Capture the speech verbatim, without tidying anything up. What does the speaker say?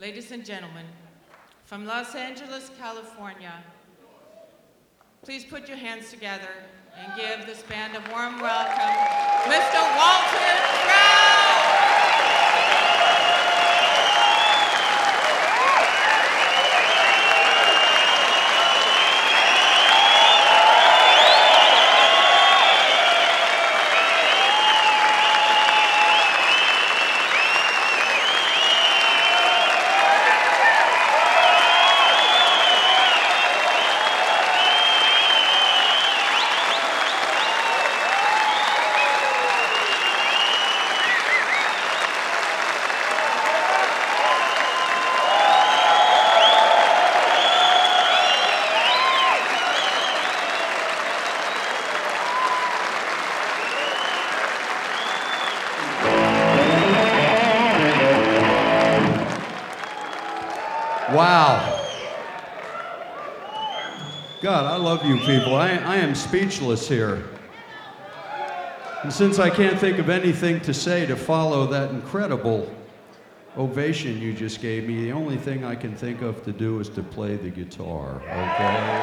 ladies and gentlemen, from Los Angeles, California, please put your hands together and give this band a warm welcome, Mister Walter Trout! Wow. God, I love you people. I, I am speechless here. And since I can't think of anything to say to follow that incredible ovation you just gave me, the only thing I can think of to do is to play the guitar, okay?